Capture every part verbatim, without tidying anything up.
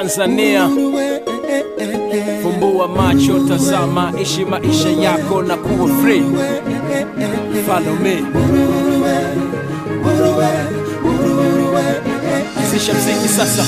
Tanzania. Fumbua macho, tazama, ishi maisha yako na kuwa free. Follow me. Zisha mziki sasa.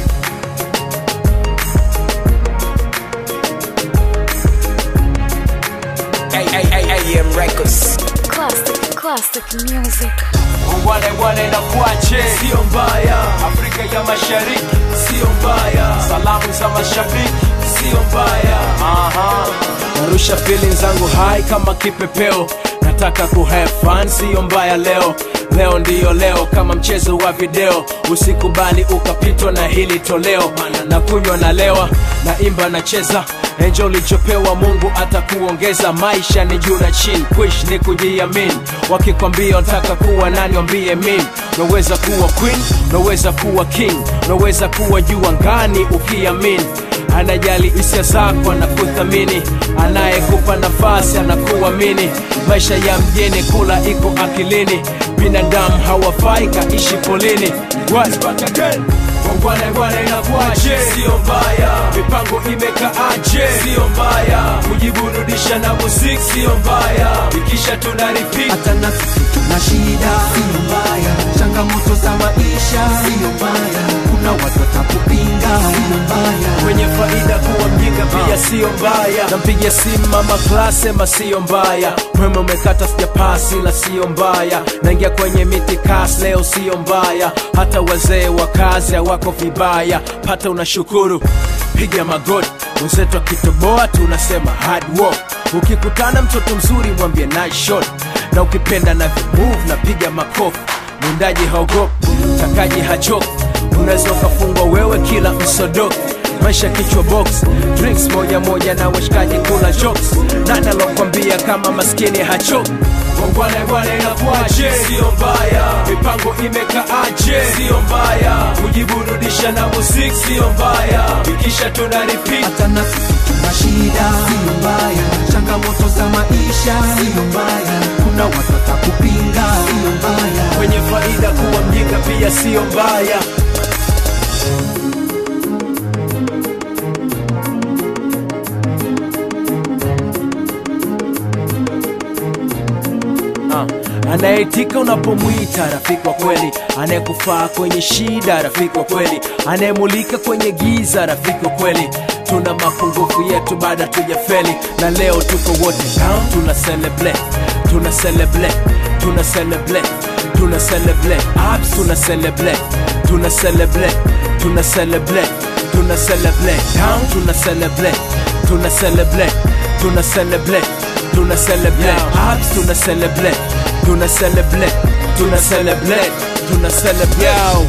A M Records. Classic, classic music. Wale wale na kuache Sio mbaya, Afrika ya Mashariki, sio mbaya, salamu za mashabiki, sio mbaya. aha. Narusha feelings zangu high kama kipepeo, nataka ku have fun, sio mbaya leo. Leo ndiyo leo kama mchezo wa video, usikubali ukapitwa na hili toleo. Na kunywa na lewa, na imba na cheza, enjoy ulichopewa, Mungu atakuongeza. Maisha ni juu na chini, kuishi ni kujiamini. Wakikwambia unataka kuwa nani, wambie mimi. Unaweza kuwa queen, unaweza kuwa king, unaweza kuwa juu angani ukiamini. Anajali hisia zako, anakuthamini, anayekupa nafasi anakuamini. Maisha ya mjini, kula iko akilini, binadamu hawafai kaishi polini. What's back again? Wangwane wane inakuaje, Sio mbaya, mipango imekaaje, sio mbaya, kujiburudisha na muziki, sio mbaya. ikisha tuna repeat. hata na sisi tuna shida, sio mbaya. Changamoto za maisha, sio mbaya. Kuna watu watakupinga, sio mbaya. Kwenye faida kuwa mjinga pia sio mbaya. Nampigia simu mama class, sema sio mbaya. Mwema umekata sijapasi la sio mbaya. Naingia kwenye miti kasi leo sio mbaya. Hata wazee wa kazi hawako vibaya, pata unashukuru, piga magoti. Mwenzetu akitoboa tunasema hard work. Ukikutana mtoto mzuri mwambie nice shot, na ukipenda na move na piga makofi. Mwindaji haogopi, mtakaji hachoki, unaweza ukafungwa wewe kila msodoki. Maisha kichwa box, drinks moja moja na washikaji kula jokes. Nani alokuambia kama maskini hachoki? Wangwane wane inakuaje, Sio mbaya, mipango imekaaje, sio mbaya, kujiburudisha na muziki, sio mbaya. ikisha tuna repeat. Hata na sisi tuna shida, sio mbaya. Changamoto za maisha, sio mbaya. Kuna watu watakupinga, sio mbaya. Kwenye faida kuwa mjinga pia sio mbaya. Uh, anayeitika unapomwita rafiki wa kweli, anayekufaa kwenye shida rafiki wa kweli, anayemulika kwenye giza rafiki wa kweli. Tuna mapungufu yetu baada tujafeli, na leo tuko wote down, tuna celebrate, tuna celebrate, tuna celebrate, tuna celebrate ups, tuna celebrate, tuna celebrate, tuna celebrate, tuna celebrate down, tuna celebrate, tuna celebrate, tuna celebrate, tuna celebrate ups, tuna celebrate, tuna celebrate, tuna celebrate, tuna celebrate.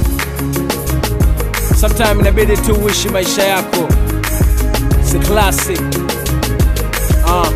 Sometimes inabidi tu uishi maisha yako, si classic. Uh,